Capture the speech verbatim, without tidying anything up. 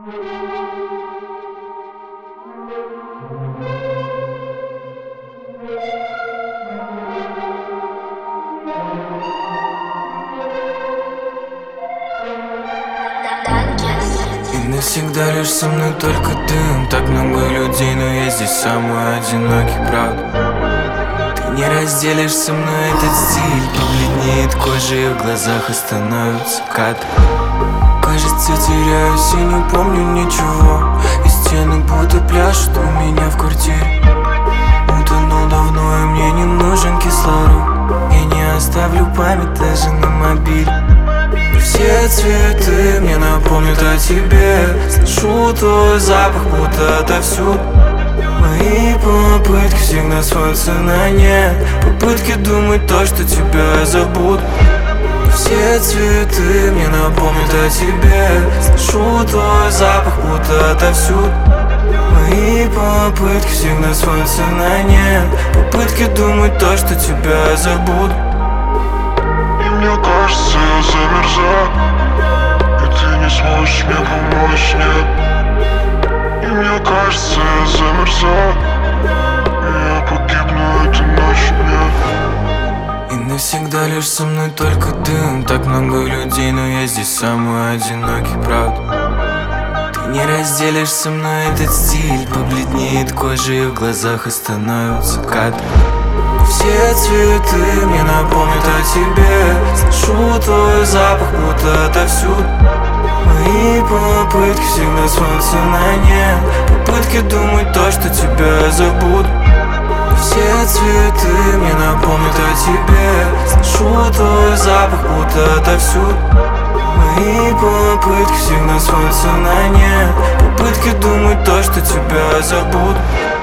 И навсегда лишь со мной только дым. Так много людей, но я здесь самый одинокий, правда. Ты не разделишь со мной этот стиль. Побледнеет кожа и в глазах остановится кадр. Кажется, теряюсь и не помню ничего. И стены будто пляшут у меня в квартире. Утонул давно и мне не нужен кислород. Я не оставлю память даже на мобиле. Все цветы мне напомнят о тебе. Слышу твой запах, будто отовсюду. Мои попытки всегда сводятся на нет. Попытки думать то, что тебя я забуду. Все цветы мне напомнят о тебе. Слышу твой запах, будто отовсюду. Мои попытки всегда сводятся на нет. Попытки думать то, что тебя я забуду. Мне кажется, я замерзаю, и ты не сможешь мне помочь, нет. И мне кажется, я замерзаю, и я погибну эту ночь, нет. И навсегда лишь со мной только дым. Так много людей, но я здесь самый одинокий, правда. Ты не разделишь со мной этот стиль. Побледнеет кожа и в глазах остановится кадр. Все цветы мне напомнят о тебе. Слышу твой запах, будто отовсюду. Мои попытки всегда сводятся на нет. Попытки думать то, что тебя я забуду. Все цветы мне напомнят о тебе. Слышу твой запах, будто отовсюду. Мои попытки всегда сводятся на нет. Попытки думать то, что тебя я забуду.